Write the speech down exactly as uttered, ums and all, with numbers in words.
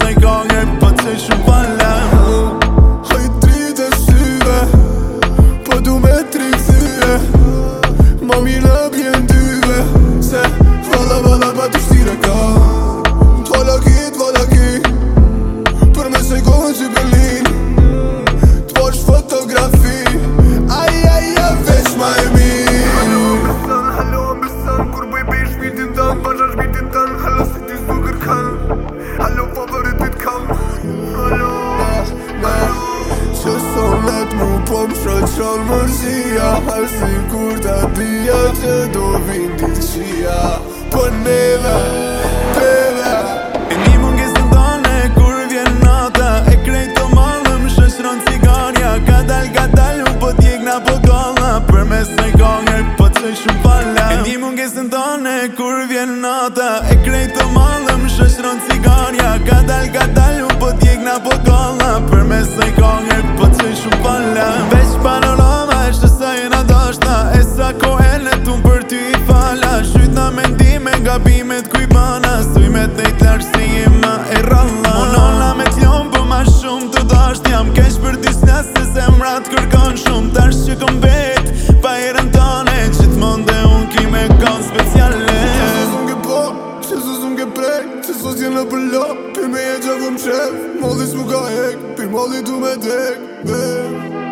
i ka njerë po të shumë falla. Hajt dritë e syve, po du me tri këthyre, ma mirë në bjen dyve, se valla valla pa të shtire ka. T'vala ki, t'vala ki, për me se kohën që Berlin, t'posh fotografi, aj aj aj veç ma e mirë. Hallo ambesan, hallo ambesan, kur bëj bëj shmitin tan, pasha shmitin tan, hallo si ti s'duker kan, hallo favoritit kam, hallo, hallo. Që sonet mu po më shoqon mërzia, har si kur ta dhja që do vindi qia, për neve, teve. E një mungesën tone kur vjen nata, e krejt të malë më shëshron cigarja, ka dal, ka dal, u po t'jek na po kolla, për mes në i ka njerë po të shumë falla. E një mungesën tone kur vjen nata, e krejt të malë më shëshron cigarja, ka dal, ka dal, u po t'jek na po kolla, për mes në i ka njerë po të shumë falla. Veç panorama e shtësa jena dashta, e sa kohën e tunë për ty i falla, shyt na mendime, gabimet kuj bana, sujmet në i t'larë se jema e ralla. Monona me t'jon për ma shumë të dasht, jam kesh për disnja se zemrat kërkon shumë, tash që këm vet, pa erën tane, që t'mon dhe unë ki me kanë speciale. Që sos unë ke po, që sos unë ke prej, që sos jenë për lo, për me e gjavëm qef, mollis mu ka hek, për molli du me dek, dek.